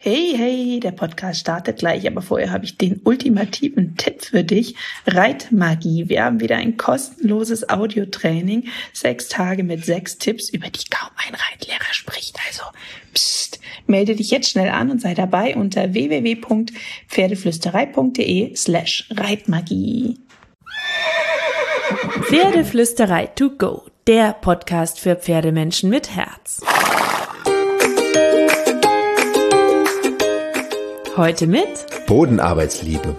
Hey, hey, der Podcast startet gleich, aber vorher habe ich den ultimativen Tipp für dich. Reitmagie. Wir haben wieder ein kostenloses Audiotraining. 6 Tage mit 6 Tipps, über die kaum ein Reitlehrer spricht. Also, melde dich jetzt schnell an und sei dabei unter www.pferdeflüsterei.de/Reitmagie. Pferdeflüsterei to go, der Podcast für Pferdemenschen mit Herz. Heute mit Bodenarbeitsliebe.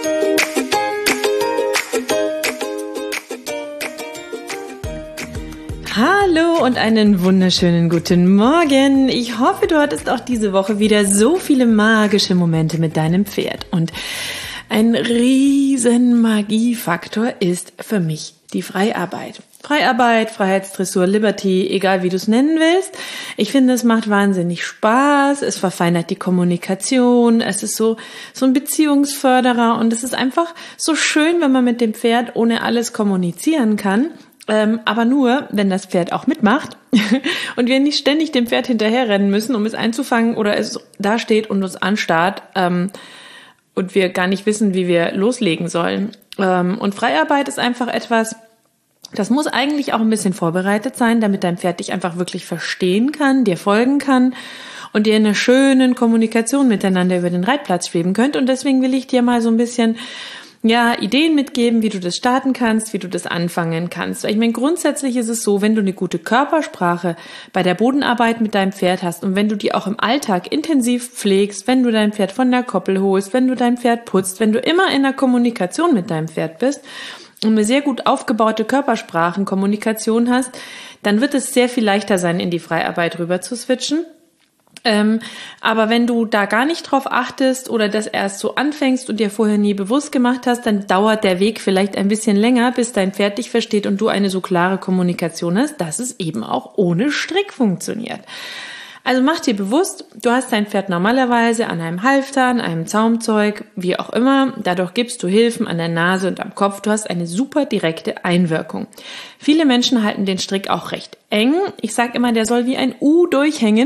Hallo und einen wunderschönen guten Morgen. Ich hoffe, du hattest auch diese Woche wieder so viele magische Momente mit deinem Pferd. Und ein riesen Magiefaktor ist für mich die Freiarbeit. Freiarbeit, Freiheitsdressur, Liberty, egal wie du es nennen willst. Ich finde, es macht wahnsinnig Spaß, es verfeinert die Kommunikation, es ist so ein Beziehungsförderer und es ist einfach so schön, wenn man mit dem Pferd ohne alles kommunizieren kann. Aber nur, wenn das Pferd auch mitmacht und wir nicht ständig dem Pferd hinterherrennen müssen, um es einzufangen oder es da steht und uns anstarrt und wir gar nicht wissen, wie wir loslegen sollen. Und Freiarbeit ist einfach etwas, das muss eigentlich auch ein bisschen vorbereitet sein, damit dein Pferd dich einfach wirklich verstehen kann, dir folgen kann und ihr in einer schönen Kommunikation miteinander über den Reitplatz schweben könnt. Und deswegen will ich dir mal so ein bisschen Ideen mitgeben, wie du das starten kannst, wie du das anfangen kannst. Ich meine, grundsätzlich ist es so, wenn du eine gute Körpersprache bei der Bodenarbeit mit deinem Pferd hast und wenn du die auch im Alltag intensiv pflegst, wenn du dein Pferd von der Koppel holst, wenn du dein Pferd putzt, wenn du immer in der Kommunikation mit deinem Pferd bist und eine sehr gut aufgebaute Körpersprachenkommunikation hast, dann wird es sehr viel leichter sein, in die Freiarbeit rüber zu switchen. Aber wenn du da gar nicht drauf achtest oder das erst so anfängst und dir vorher nie bewusst gemacht hast, dann dauert der Weg vielleicht ein bisschen länger, bis dein Pferd dich versteht und du eine so klare Kommunikation hast, dass es eben auch ohne Strick funktioniert. Also mach dir bewusst, du hast dein Pferd normalerweise an einem Halfter, an einem Zaumzeug, wie auch immer. Dadurch gibst du Hilfen an der Nase und am Kopf. Du hast eine super direkte Einwirkung. Viele Menschen halten den Strick auch recht eng. Ich sage immer, der soll wie ein U durchhängen.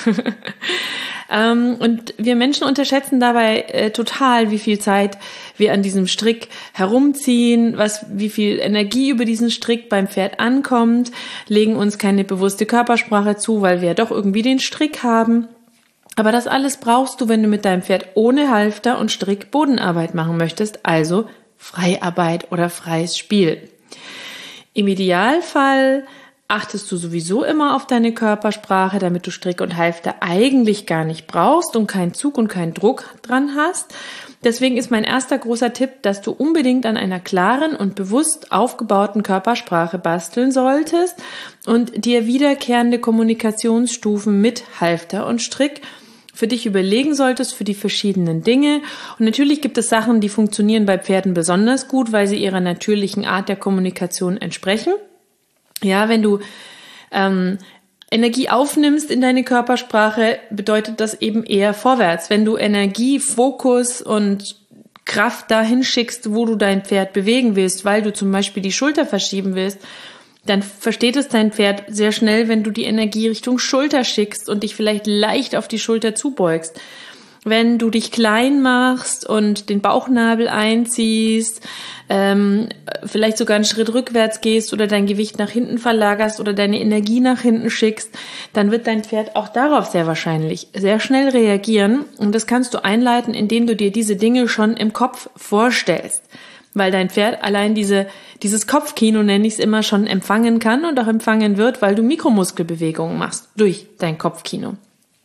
Und wir Menschen unterschätzen dabei total, wie viel Zeit wir an diesem Strick herumziehen, wie viel Energie über diesen Strick beim Pferd ankommt, legen uns keine bewusste Körpersprache zu, weil wir ja doch irgendwie den Strick haben. Aber das alles brauchst du, wenn du mit deinem Pferd ohne Halfter und Strick Bodenarbeit machen möchtest, also Freiarbeit oder freies Spiel. Im Idealfall achtest du sowieso immer auf deine Körpersprache, damit du Strick und Halfter eigentlich gar nicht brauchst und keinen Zug und keinen Druck dran hast. Deswegen ist mein erster großer Tipp, dass du unbedingt an einer klaren und bewusst aufgebauten Körpersprache basteln solltest und dir wiederkehrende Kommunikationsstufen mit Halfter und Strick für dich überlegen solltest für die verschiedenen Dinge. Und natürlich gibt es Sachen, die funktionieren bei Pferden besonders gut, weil sie ihrer natürlichen Art der Kommunikation entsprechen. Ja, wenn du Energie aufnimmst in deine Körpersprache, bedeutet das eben eher vorwärts. Wenn du Energie, Fokus und Kraft dahin schickst, wo du dein Pferd bewegen willst, weil du zum Beispiel die Schulter verschieben willst, dann versteht es dein Pferd sehr schnell, wenn du die Energie Richtung Schulter schickst und dich vielleicht leicht auf die Schulter zubeugst. Wenn du dich klein machst und den Bauchnabel einziehst, vielleicht sogar einen Schritt rückwärts gehst oder dein Gewicht nach hinten verlagerst oder deine Energie nach hinten schickst, dann wird dein Pferd auch darauf sehr wahrscheinlich sehr schnell reagieren. Und das kannst du einleiten, indem du dir diese Dinge schon im Kopf vorstellst. Weil dein Pferd allein dieses Kopfkino, nenne ich es immer, schon empfangen kann und auch empfangen wird, weil du Mikromuskelbewegungen machst durch dein Kopfkino.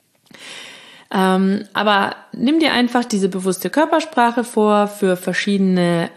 Aber nimm dir einfach diese bewusste Körpersprache vor für verschiedene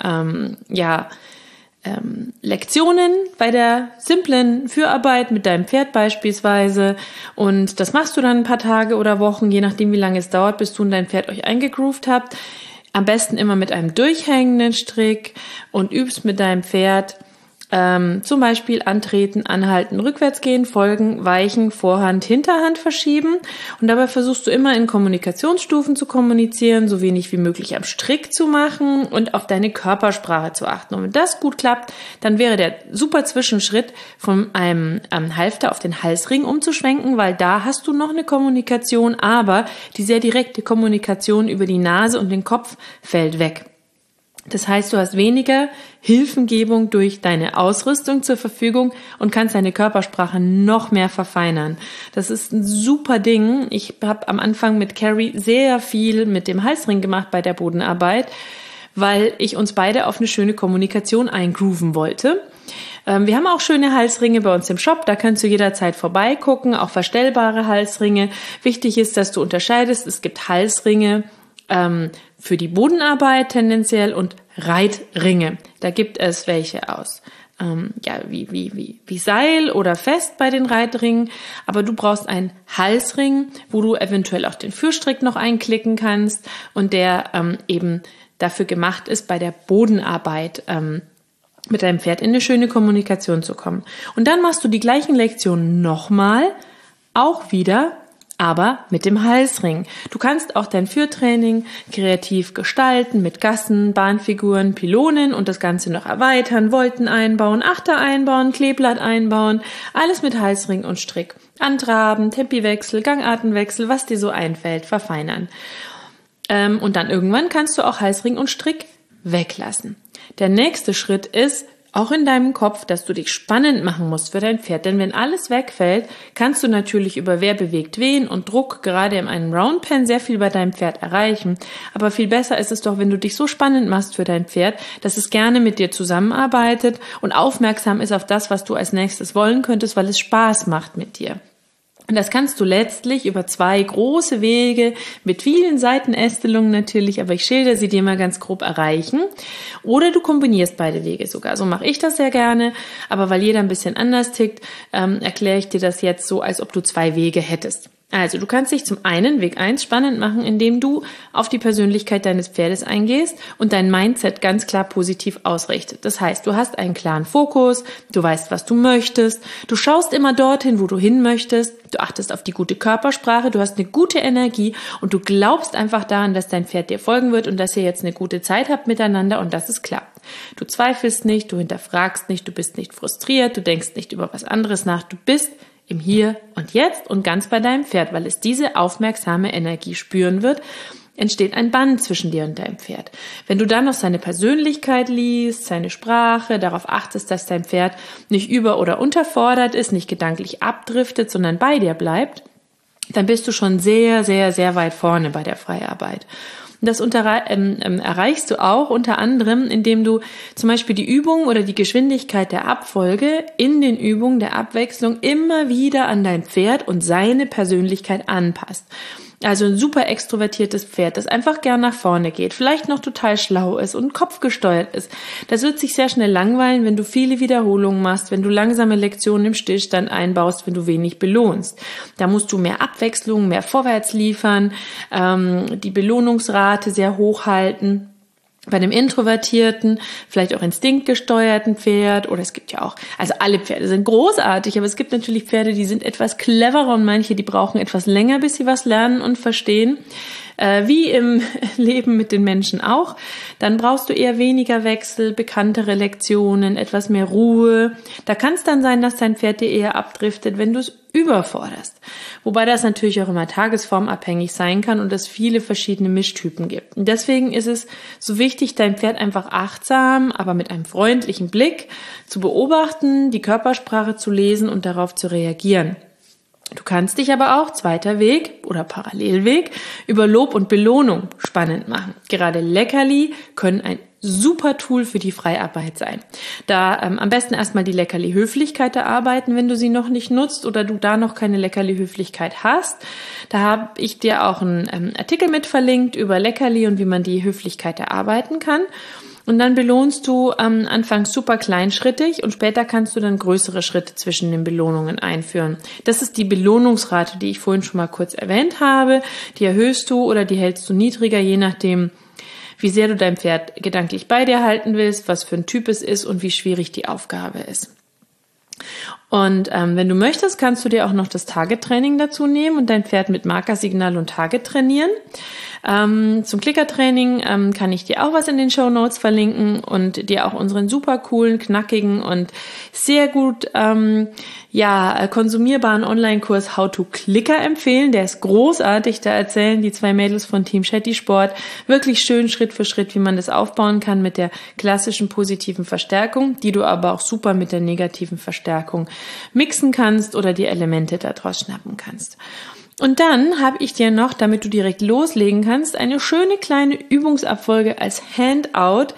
Lektionen bei der simplen Führarbeit mit deinem Pferd beispielsweise, und das machst du dann ein paar Tage oder Wochen, je nachdem wie lange es dauert, bis du und dein Pferd euch eingegroovt habt. Am besten immer mit einem durchhängenden Strick und übst mit deinem Pferd Zum Beispiel antreten, anhalten, rückwärts gehen, folgen, weichen, Vorhand, Hinterhand verschieben. Und dabei versuchst du immer in Kommunikationsstufen zu kommunizieren, so wenig wie möglich am Strick zu machen und auf deine Körpersprache zu achten. Und wenn das gut klappt, dann wäre der super Zwischenschritt von einem Halfter auf den Halsring umzuschwenken, weil da hast du noch eine Kommunikation, aber die sehr direkte Kommunikation über die Nase und den Kopf fällt weg. Das heißt, du hast weniger Hilfengebung durch deine Ausrüstung zur Verfügung und kannst deine Körpersprache noch mehr verfeinern. Das ist ein super Ding. Ich habe am Anfang mit Carrie sehr viel mit dem Halsring gemacht bei der Bodenarbeit, weil ich uns beide auf eine schöne Kommunikation eingrooven wollte. Wir haben auch schöne Halsringe bei uns im Shop, da kannst du jederzeit vorbeigucken, auch verstellbare Halsringe. Wichtig ist, dass du unterscheidest, es gibt Halsringe für die Bodenarbeit tendenziell und Reitringe. Da gibt es welche aus wie Seil oder fest bei den Reitringen, aber du brauchst einen Halsring, wo du eventuell auch den Führstrick noch einklicken kannst und der eben dafür gemacht ist, bei der Bodenarbeit mit deinem Pferd in eine schöne Kommunikation zu kommen. Und dann machst du die gleichen Lektionen nochmal, auch wieder, aber mit dem Halsring. Du kannst auch dein Führtraining kreativ gestalten mit Gassen, Bahnfiguren, Pylonen und das Ganze noch erweitern, Volten einbauen, Achter einbauen, Kleeblatt einbauen, alles mit Halsring und Strick. Antraben, Tempiwechsel, Gangartenwechsel, was dir so einfällt, verfeinern. Und dann irgendwann kannst du auch Halsring und Strick weglassen. Der nächste Schritt ist, auch in deinem Kopf, dass du dich spannend machen musst für dein Pferd. Denn wenn alles wegfällt, kannst du natürlich über wer bewegt wen und Druck gerade in einem Roundpen sehr viel bei deinem Pferd erreichen. Aber viel besser ist es doch, wenn du dich so spannend machst für dein Pferd, dass es gerne mit dir zusammenarbeitet und aufmerksam ist auf das, was du als nächstes wollen könntest, weil es Spaß macht mit dir. Und das kannst du letztlich über 2 große Wege mit vielen Seitenästelungen natürlich, aber ich schilder sie dir mal ganz grob erreichen. Oder du kombinierst beide Wege sogar. So mache ich das sehr gerne, aber weil jeder ein bisschen anders tickt, erkläre ich dir das jetzt so, als ob du 2 Wege hättest. Also du kannst dich zum einen Weg 1 spannend machen, indem du auf die Persönlichkeit deines Pferdes eingehst und dein Mindset ganz klar positiv ausrichtet. Das heißt, du hast einen klaren Fokus, du weißt, was du möchtest, du schaust immer dorthin, wo du hin möchtest, du achtest auf die gute Körpersprache, du hast eine gute Energie und du glaubst einfach daran, dass dein Pferd dir folgen wird und dass ihr jetzt eine gute Zeit habt miteinander und dass es klappt. Du zweifelst nicht, du hinterfragst nicht, du bist nicht frustriert, du denkst nicht über was anderes nach, du bist im Hier und Jetzt und ganz bei deinem Pferd, weil es diese aufmerksame Energie spüren wird, entsteht ein Band zwischen dir und deinem Pferd. Wenn du dann noch seine Persönlichkeit liest, seine Sprache, darauf achtest, dass dein Pferd nicht über- oder unterfordert ist, nicht gedanklich abdriftet, sondern bei dir bleibt, dann bist du schon sehr, sehr, sehr weit vorne bei der Freiarbeit. Das erreichst du auch unter anderem, indem du zum Beispiel die Übung oder die Geschwindigkeit der Abfolge in den Übungen der Abwechslung immer wieder an dein Pferd und seine Persönlichkeit anpasst. Also ein super extrovertiertes Pferd, das einfach gern nach vorne geht, vielleicht noch total schlau ist und kopfgesteuert ist. Das wird sich sehr schnell langweilen, wenn du viele Wiederholungen machst, wenn du langsame Lektionen im Stillstand einbaust, wenn du wenig belohnst. Da musst du mehr Abwechslung, mehr vorwärts liefern, die Belohnungsrate sehr hoch halten. Bei einem introvertierten, vielleicht auch instinktgesteuerten Pferd, oder es gibt ja auch, also alle Pferde sind großartig, aber es gibt natürlich Pferde, die sind etwas cleverer und manche, die brauchen etwas länger, bis sie was lernen und verstehen, wie im Leben mit den Menschen auch. Dann brauchst du eher weniger Wechsel, bekanntere Lektionen, etwas mehr Ruhe. Da kann es dann sein, dass dein Pferd dir eher abdriftet, wenn du es überforderst. Wobei das natürlich auch immer tagesformabhängig sein kann und es viele verschiedene Mischtypen gibt. Und deswegen ist es so wichtig, dein Pferd einfach achtsam, aber mit einem freundlichen Blick zu beobachten, die Körpersprache zu lesen und darauf zu reagieren. Du kannst dich aber auch, zweiter Weg oder Parallelweg, über Lob und Belohnung spannend machen. Gerade Leckerli können ein super Tool für die Freiarbeit sein. Da am besten erstmal die Leckerli-Höflichkeit erarbeiten, wenn du sie noch nicht nutzt oder du da noch keine Leckerli-Höflichkeit hast. Da habe ich dir auch einen Artikel mit verlinkt über Leckerli und wie man die Höflichkeit erarbeiten kann. Und dann belohnst du anfangs super kleinschrittig und später kannst du dann größere Schritte zwischen den Belohnungen einführen. Das ist die Belohnungsrate, die ich vorhin schon mal kurz erwähnt habe. Die erhöhst du oder die hältst du niedriger, je nachdem, wie sehr du dein Pferd gedanklich bei dir halten willst, was für ein Typ es ist und wie schwierig die Aufgabe ist. Und wenn du möchtest, kannst du dir auch noch das Target-Training dazu nehmen und dein Pferd mit Markersignal und Target trainieren. Zum Clicker-Training kann ich dir auch was in den Shownotes verlinken und dir auch unseren super coolen, knackigen und sehr gut konsumierbaren Online-Kurs How to Clicker empfehlen. Der ist großartig. Da erzählen die 2 Mädels von Team Shetty Sport wirklich schön Schritt für Schritt, wie man das aufbauen kann mit der klassischen positiven Verstärkung, die du aber auch super mit der negativen Verstärkung mixen kannst oder die Elemente daraus schnappen kannst. Und dann habe ich dir noch, damit du direkt loslegen kannst, eine schöne kleine Übungsabfolge als Handout,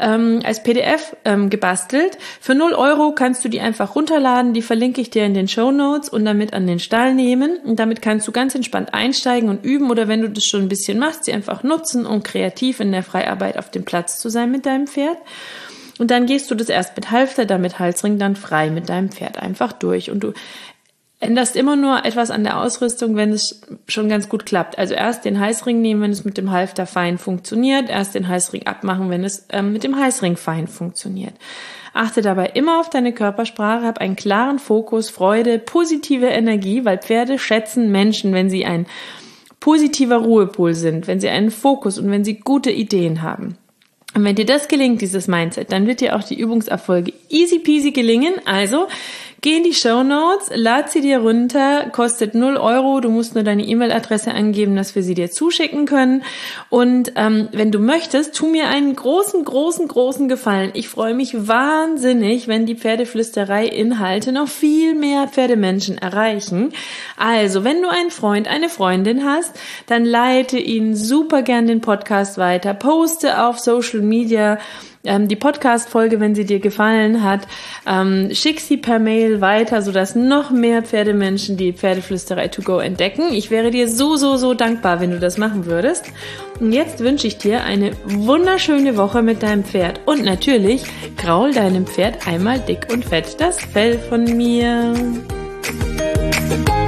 als PDF gebastelt. Für 0 € kannst du die einfach runterladen, die verlinke ich dir in den Shownotes und damit an den Stall nehmen. Und damit kannst du ganz entspannt einsteigen und üben oder wenn du das schon ein bisschen machst, sie einfach nutzen, um kreativ in der Freiarbeit auf dem Platz zu sein mit deinem Pferd. Und dann gehst du das erst mit Halfter, dann mit Halsring, dann frei mit deinem Pferd einfach durch. Und du änderst immer nur etwas an der Ausrüstung, wenn es schon ganz gut klappt. Also erst den Heißring nehmen, wenn es mit dem Halfter fein funktioniert. Erst den Heißring abmachen, wenn es mit dem Heißring fein funktioniert. Achte dabei immer auf deine Körpersprache, hab einen klaren Fokus, Freude, positive Energie, weil Pferde schätzen Menschen, wenn sie ein positiver Ruhepol sind, wenn sie einen Fokus und wenn sie gute Ideen haben. Und wenn dir das gelingt, dieses Mindset, dann wird dir auch die Übungserfolge easy peasy gelingen. Also geh in die Shownotes, lad sie dir runter, kostet 0 €. Du musst nur deine E-Mail-Adresse angeben, dass wir sie dir zuschicken können. Und wenn du möchtest, tu mir einen großen Gefallen. Ich freue mich wahnsinnig, wenn die Pferdeflüsterei-Inhalte noch viel mehr Pferdemenschen erreichen. Also, wenn du einen Freund, eine Freundin hast, dann leite ihnen super gern den Podcast weiter, poste auf Social Media die Podcast-Folge, wenn sie dir gefallen hat, schick sie per Mail weiter, sodass noch mehr Pferdemenschen die Pferdeflüsterei to go entdecken. Ich wäre dir so dankbar, wenn du das machen würdest. Und jetzt wünsche ich dir eine wunderschöne Woche mit deinem Pferd. Und natürlich kraul deinem Pferd einmal dick und fett das Fell von mir.